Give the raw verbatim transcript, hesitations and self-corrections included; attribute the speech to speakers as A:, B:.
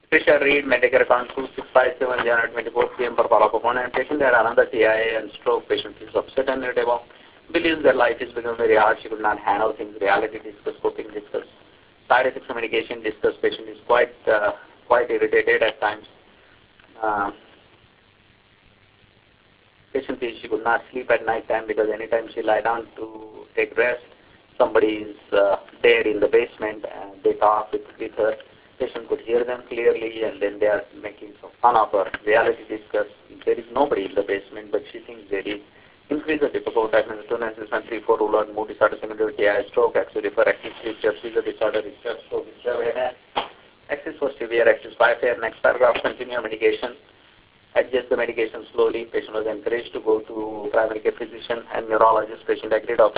A: Fisher Reed, Medicare account two six five seven, January twenty-fourth P M for follow-up appointment. Patient had another T I A and stroke. Patient is upset and irritable. Believes that life is becoming very hard. She could not handle things. Reality discuss, coping discuss. Side effects of medication discuss. Patient is quite uh, quite irritated at times. Uh, patient says she could not sleep at night time because anytime she lie down to take rest, somebody is uh, there in the basement and they talk with, with her. Patient could hear them clearly and then they are making some fun of her. Reality discuss. There is nobody in the basement, but she thinks there is. Increase the difficult diagnosis, two nine six one three four, ruler, mood disorder, similar T I, stroke, axis refer, active sleep, seizure disorder, distress, stroke, distress, axis for severe, axis five fair. Next paragraph, continue medication. Adjust the medication slowly. Patient was encouraged to go to primary care physician and neurologist. Patient agreed.